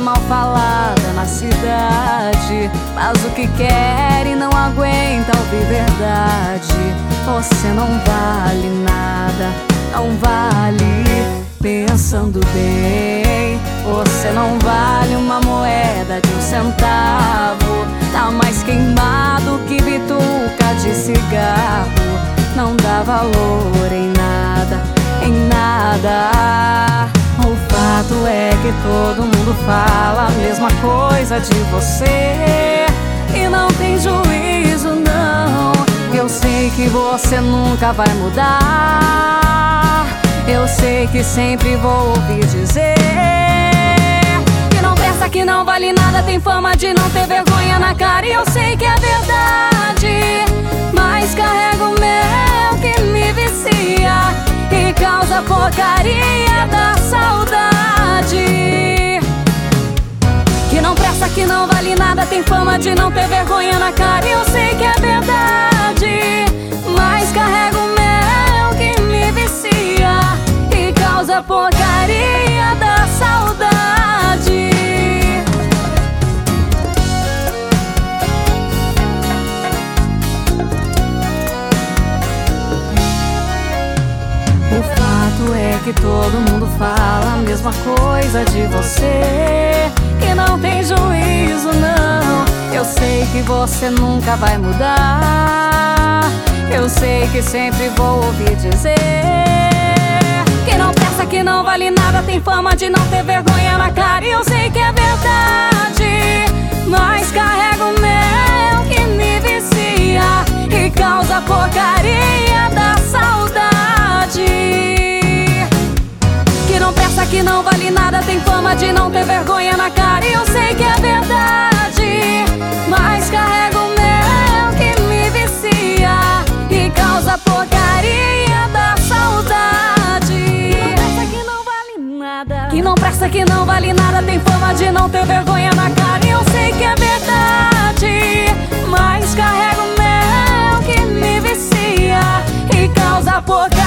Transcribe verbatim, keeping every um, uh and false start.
mal falada na cidade, faz o que quer e não aguenta ouvir verdade. Você não vale nada, não vale. Pensando bem, você não vale uma moeda de um centavo. Tá mais queimado que bituca de cigarro. Não dá valor em nada, em nada. O fato é que todo mundo fala a mesma coisa de você e não tem juízo, não. Eu sei que você nunca vai mudar. Eu sei que sempre vou ouvir dizer que não presta, que não vale nada, tem fama de não ter vergonha na cara. E eu sei que é verdade, mas carrego o meu que me vicia e causa porcaria da saudade. Que não presta, que não vale nada, tem fama de não ter vergonha na cara. E eu sei que é verdade, mas carrego o meu que me vicia e causa porcaria da saudade. O fato é que todo mundo fala a mesma coisa de você, que não tem juízo, não. Eu sei que você nunca vai mudar. Eu sei que sempre vou ouvir dizer que não presta, que não vale nada, tem fama de não ter vergonha na cara. E eu sei que é verdade, mas carrego o meu que me vicia e causa porcaria da saudade. Que não presta, que não vale nada, tem fama de não ter vergonha na cara. E eu sei que é verdade, mas carrego o meu que me vicia e causa porcaria da saudade. Que não presta, que não vale nada, tem fama de não ter vergonha na cara. E eu sei que é verdade, mas carrego o meu que me vicia e causa porcaria